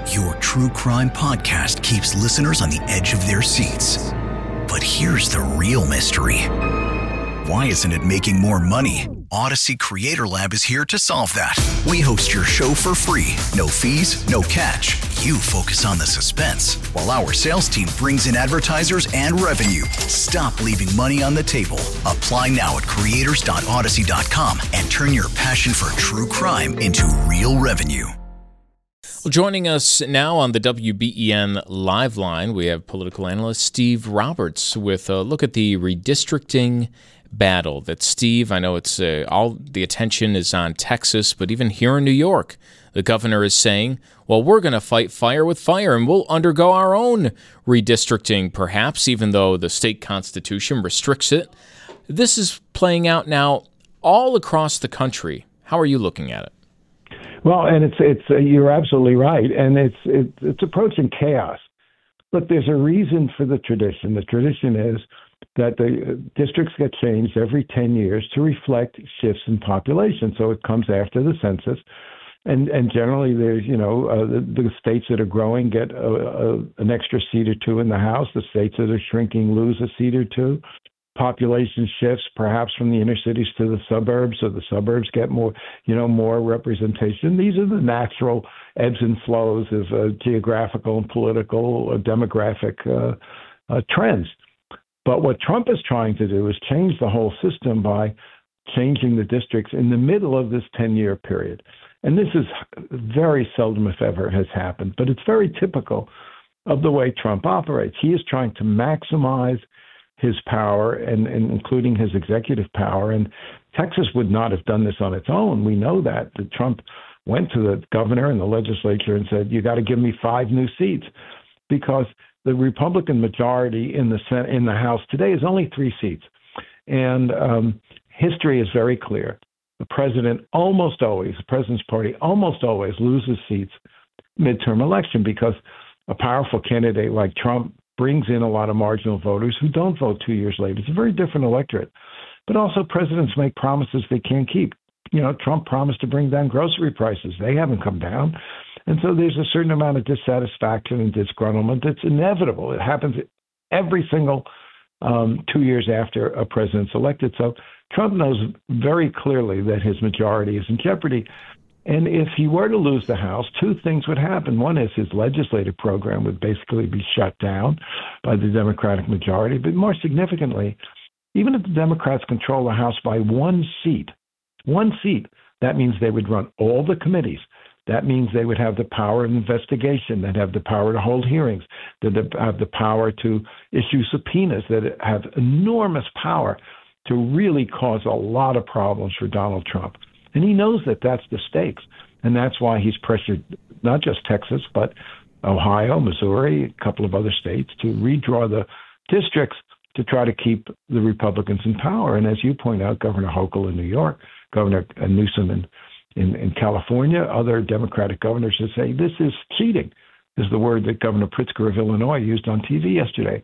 Your true crime podcast keeps listeners on the edge of their seats. But here's the real mystery. Why isn't it making more money? Odyssey Creator Lab is here to solve that. We host your show for free. No fees, no catch. You focus on the suspense, while our sales team brings in advertisers and revenue. Stop leaving money on the table. Apply now at creators.odyssey.com and turn your passion for true crime into real revenue. Well, joining us now on the WBEN Live Line, we have political analyst Steve Roberts with a look at the redistricting battle. That, Steve, I know it's all the attention is on Texas, but even here in New York, the governor is saying, well, we're going to fight fire with fire and we'll undergo our own redistricting, perhaps, even though the state constitution restricts it. This is playing out now all across the country. How are you looking at it? Well, and it's you're absolutely right, and it's approaching chaos. Look, there's a reason for the tradition. The tradition is that the districts get changed every 10 years to reflect shifts in population. So it comes after the census, and generally there's the states that are growing get an extra seat or two in the House. The states that are shrinking lose a seat or two. Population shifts, perhaps from the inner cities to the suburbs, so the suburbs get more representation. These are the natural ebbs and flows of geographical and political demographic trends. But what Trump is trying to do is change the whole system by changing the districts in the middle of this 10-year period. And this is very seldom, if ever, has happened, but it's very typical of the way Trump operates. He is trying to maximize his power, and including his executive power. And Texas would not have done this on its own. We know that Trump went to the governor and the legislature and said, you got to give me 5 new seats, because the Republican majority in the House today is only 3 seats. And history is very clear. The president's party almost always loses seats midterm election, because a powerful candidate like Trump brings in a lot of marginal voters who don't vote 2 years later. It's a very different electorate. But also presidents make promises they can't keep. Trump promised to bring down grocery prices. They haven't come down. And so there's a certain amount of dissatisfaction and disgruntlement that's inevitable. It happens every single 2 years after a president's elected. So Trump knows very clearly that his majority is in jeopardy. And if he were to lose the House, 2 things would happen. One is his legislative program would basically be shut down by the Democratic majority. But more significantly, even if the Democrats control the House by 1 seat, that means they would run all the committees. That means they would have the power of investigation, that have the power to hold hearings, that have the power to issue subpoenas, that have enormous power to really cause a lot of problems for Donald Trump. And he knows that that's the stakes. And that's why he's pressured not just Texas, but Ohio, Missouri, a couple of other states to redraw the districts to try to keep the Republicans in power. And as you point out, Governor Hochul in New York, Governor Newsom in California, other Democratic governors that say this is cheating, is the word that Governor Pritzker of Illinois used on TV yesterday.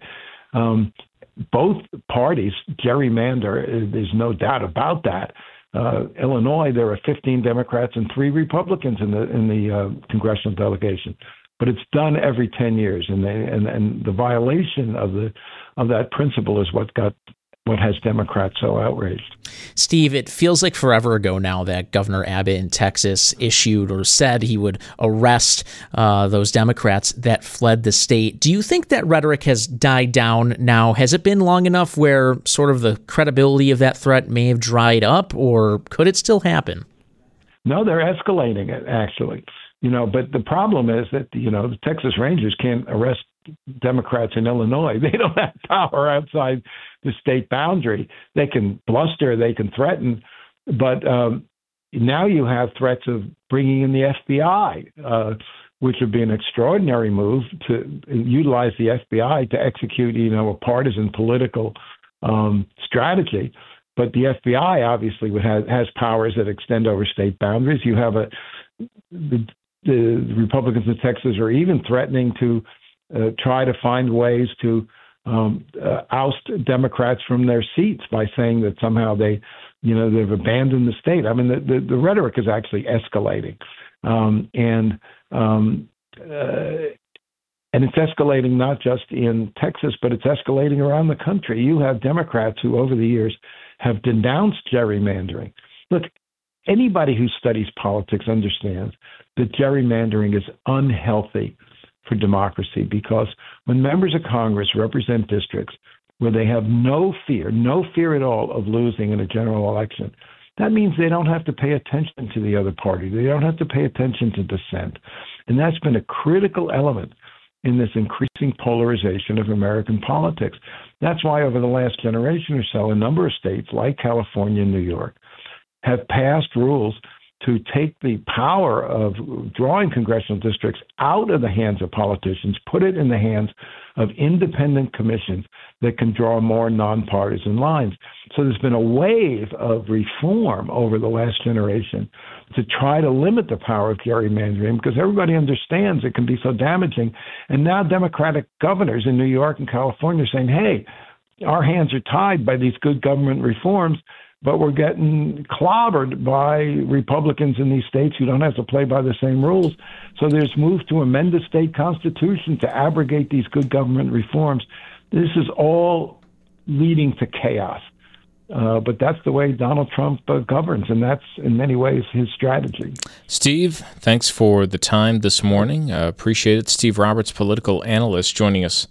Both parties gerrymander, there's no doubt about that. Illinois, there are 15 Democrats and 3 Republicans in the congressional delegation, but it's done every 10 years, and the violation of that principle is what has Democrats so outraged. Steve, it feels like forever ago now that Governor Abbott in Texas issued or said he would arrest those Democrats that fled the state. Do you think that rhetoric has died down now? Has it been long enough where sort of the credibility of that threat may have dried up, or could it still happen? No, they're escalating it, actually. But the problem is that, the Texas Rangers can't arrest Democrats in Illinois. They don't have power outside the state boundary. They can bluster, they can threaten, but now you have threats of bringing in the FBI, which would be an extraordinary move to utilize the FBI to execute, a partisan political strategy. But the FBI obviously has powers that extend over state boundaries. You have the Republicans in Texas are even threatening to try to find ways to oust Democrats from their seats by saying that somehow they've abandoned the state. I mean, the rhetoric is actually escalating. and it's escalating not just in Texas, but it's escalating around the country. You have Democrats who over the years have denounced gerrymandering. Look, anybody who studies politics understands that gerrymandering is unhealthy for democracy, because when members of Congress represent districts where they have no fear at all of losing in a general election, that means they don't have to pay attention to the other party. They don't have to pay attention to dissent. And that's been a critical element in this increasing polarization of American politics. That's why over the last generation or so, a number of states like California and New York have passed rules to take the power of drawing congressional districts out of the hands of politicians, put it in the hands of independent commissions that can draw more nonpartisan lines. So there's been a wave of reform over the last generation to try to limit the power of gerrymandering, because everybody understands it can be so damaging. And now Democratic governors in New York and California are saying, hey, our hands are tied by these good government reforms, but we're getting clobbered by Republicans in these states who don't have to play by the same rules. So there's move to amend the state constitution to abrogate these good government reforms. This is all leading to chaos. But that's the way Donald Trump governs, and that's in many ways his strategy. Steve, thanks for the time this morning. Appreciate it. Steve Roberts, political analyst, joining us.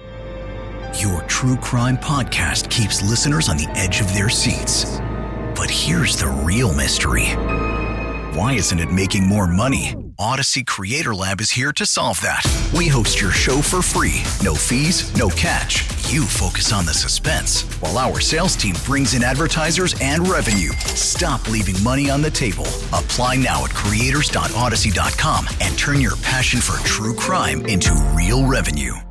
Your true crime podcast keeps listeners on the edge of their seats. But here's the real mystery. Why isn't it making more money? Odyssey Creator Lab is here to solve that. We host your show for free. No fees, no catch. You focus on the suspense, while our sales team brings in advertisers and revenue. Stop leaving money on the table. Apply now at creators.odyssey.com and turn your passion for true crime into real revenue.